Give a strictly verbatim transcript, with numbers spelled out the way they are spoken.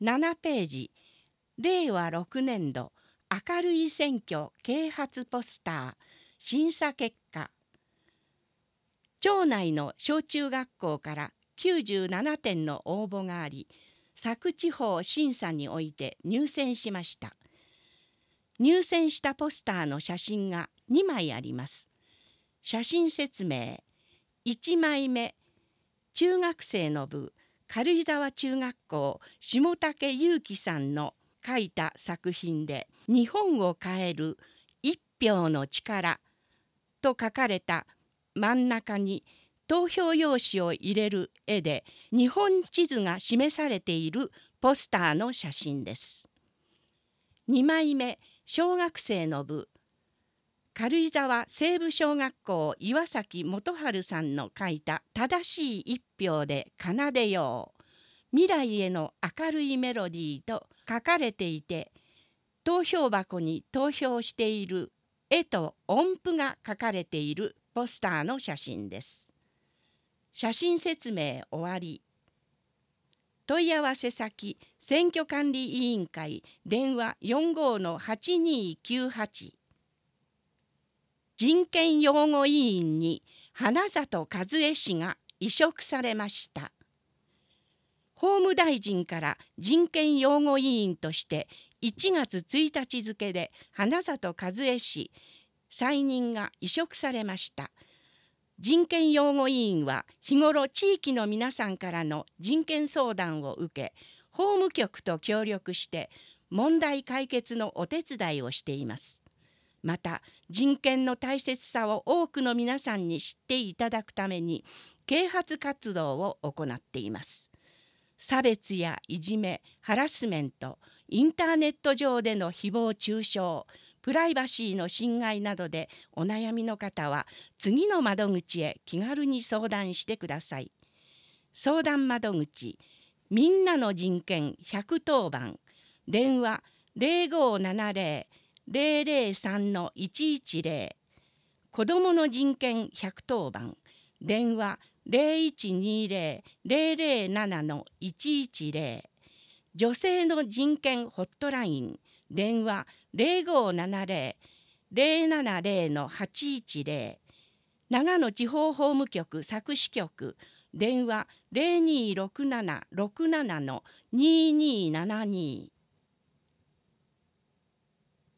ななページ、れいわろくねんど明るい選挙啓発ポスター審査結果。町内の小中学校からきゅうじゅうななてんの応募があり、佐久地方審査において入選しました。入選したポスターの写真がにまいあります。写真説明。いちまいめ、中学生の部、軽井沢中学校下竹祐樹さんの書いた作品で、日本を変える一票の力と書かれた真ん中に投票用紙を入れる絵で日本地図が示されているポスターの写真です。にまいめ、小学生の部、軽井沢西部小学校岩崎元春さんの書いた正しい一票で奏でよう、未来への明るいメロディーと書かれていて、投票箱に投票している絵と音符が書かれているポスターの写真です。写真説明終わり。問い合わせ先、選挙管理委員会、電話 よんごーのはちにーきゅうはち。人権擁護委員に花里和恵氏が委嘱されました。法務大臣から人権擁護委員としていちがつついたち付で花里和恵氏再任が委嘱されました。人権擁護委員は日頃地域の皆さんからの人権相談を受け、法務局と協力して問題解決のお手伝いをしています。また、人権の大切さを多くの皆さんに知っていただくために啓発活動を行っています。差別やいじめ、ハラスメント、インターネット上での誹謗中傷、プライバシーの侵害などでお悩みの方は次の窓口へ気軽に相談してください。相談窓口、みんなの人権ひゃくとおばん、電話 ゼロごーななゼロ ゼロゼロさんのいちいちゼロ、子どもの人権ひゃくとおばん、電話ゼロいちにゼロ ゼロゼロななのいちいちゼロ、女性の人権ホットライン、電話ゼロごーななゼロ ゼロななゼロのはちいちゼロ、長野地方法務局佐久支局、電話ゼロにーろくなな ろくななのにーにーななに。